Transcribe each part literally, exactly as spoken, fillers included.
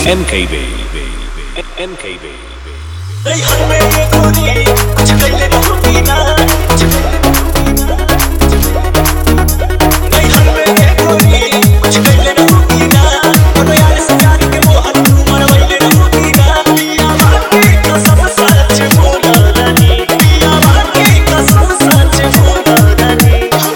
M K B M K B नहीं हर में ये गोरी कुछ कर ले रहूंगी ना कुछ कर ले रहूंगी ना नहीं हर में ये गोरी कुछ कर ले रहूंगी ना और यार से यार के वो हर तू मरवाई ले रहूंगी ना पिया बाकी कसम सच बोला रानी पिया बाकी कसम सच बोला रानी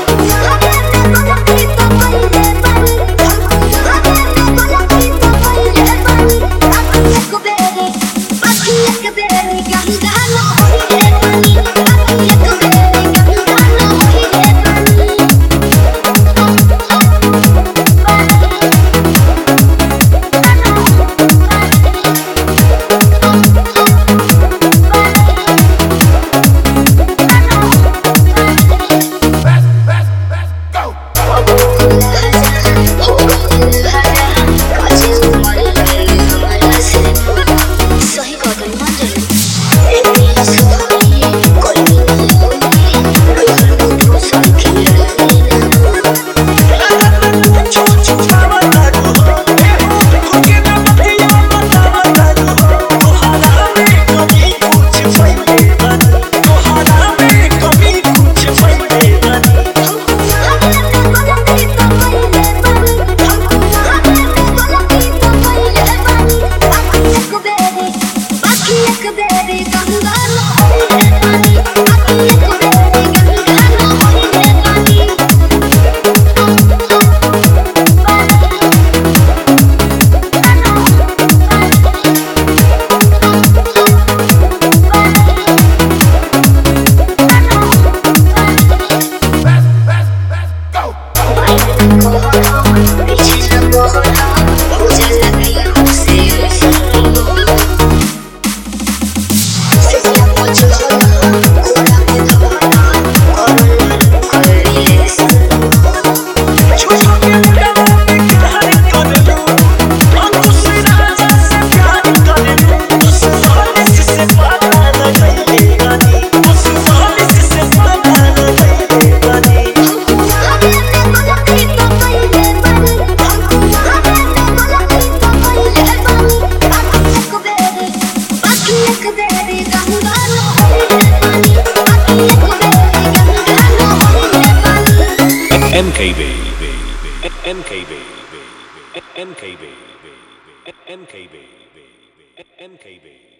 M K B M K B M K B M K B M K B